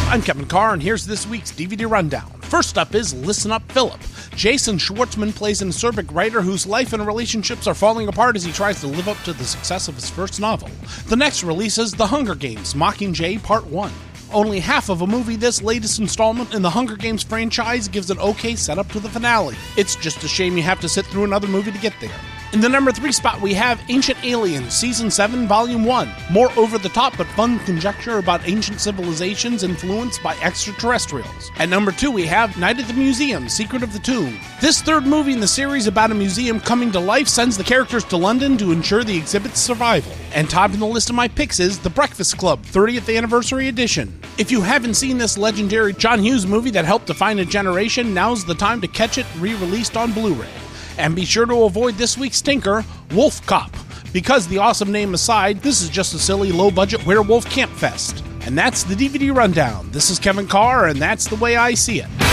I'm Kevin Carr, and here's this week's DVD Rundown. First up is Listen Up, Philip. Jason Schwartzman plays an acerbic writer whose life and relationships are falling apart as he tries to live up to the success of his first novel. The next release is The Hunger Games: Mockingjay Part 1. Only half of a movie, this latest installment in the Hunger Games franchise gives an okay setup to the finale. It's just a shame you have to sit through another movie to get there. In the number 3 spot, we have Ancient Aliens, Season 7, Volume 1. More over-the-top but fun conjecture about ancient civilizations influenced by extraterrestrials. At number 2, we have Night at the Museum, Secret of the Tomb. This third movie in the series about a museum coming to life sends the characters to London to ensure the exhibit's survival. And topping the list of my picks is The Breakfast Club, 30th Anniversary Edition. If you haven't seen this legendary John Hughes movie that helped define a generation, now's the time to catch it re-released on Blu-ray. And be sure to avoid this week's stinker, Wolf Cop. Because the awesome name aside, this is just a silly, low-budget werewolf camp fest. And that's the DVD Rundown. This is Kevin Carr, and that's the way I see it.